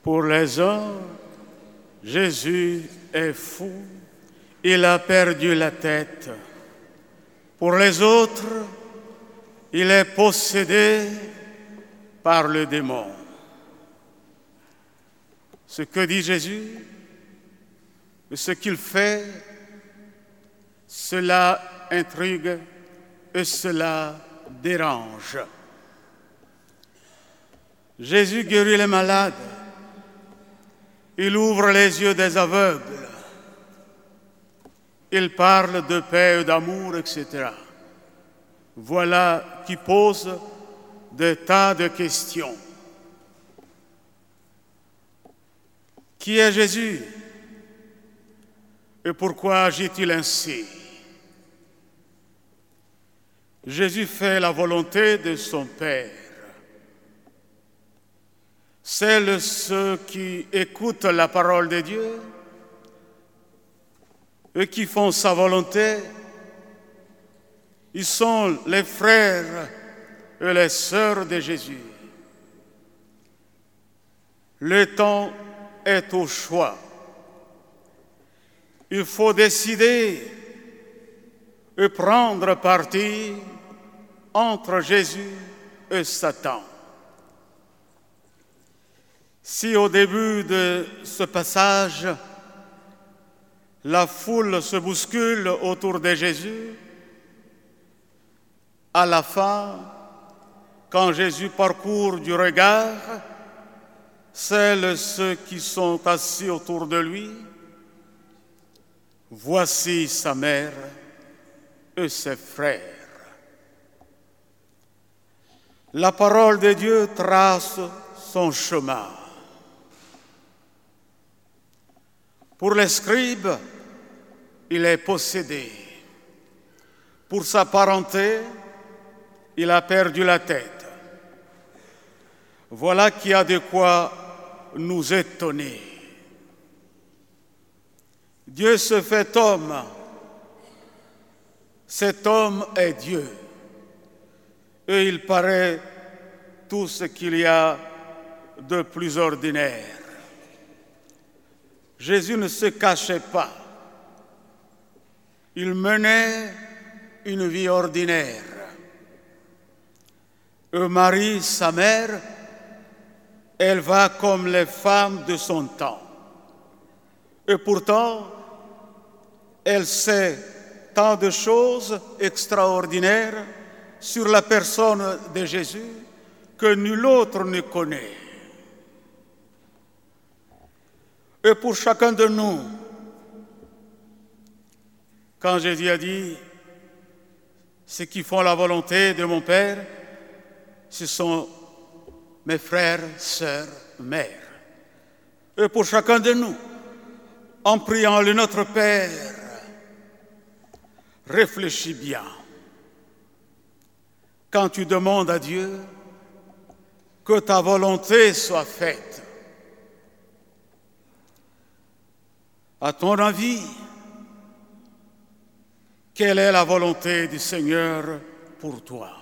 Pour les uns, Jésus est fou, il a perdu la tête. Pour les autres, il est possédé par le démon. Ce que dit Jésus, ce qu'il fait, cela intrigue et cela dérange. Jésus guérit les malades, il ouvre les yeux des aveugles, il parle de paix et d'amour, etc. Voilà qui pose des tas de questions. Qui est Jésus et pourquoi agit-il ainsi? Jésus fait la volonté de son Père. Seuls ceux qui écoutent la parole de Dieu et qui font sa volonté, ils sont les frères et les sœurs de Jésus. Le temps est au choix. Il faut décider et prendre parti entre Jésus et Satan. Si au début de ce passage, la foule se bouscule autour de Jésus, à la fin, quand Jésus parcourt du regard, seuls ceux qui sont assis autour de lui, voici sa mère et ses frères. La parole de Dieu trace son chemin. Pour les scribes, il est possédé. Pour sa parenté, il a perdu la tête. Voilà qui a de quoi nous étonner. Dieu se fait homme. Cet homme est Dieu. Et il paraît tout ce qu'il y a de plus ordinaire. Jésus ne se cachait pas. Il menait une vie ordinaire. Et Marie, sa mère, elle va comme les femmes de son temps. Et pourtant, elle sait tant de choses extraordinaires sur la personne de Jésus que nul autre ne connaît. Et pour chacun de nous, quand Jésus a dit « Ceux qui font la volonté de mon Père, ce sont mes frères, sœurs, mères. » Et pour chacun de nous, en priant le Notre Père, réfléchis bien. Quand tu demandes à Dieu que ta volonté soit faite, à ton avis, quelle est la volonté du Seigneur pour toi?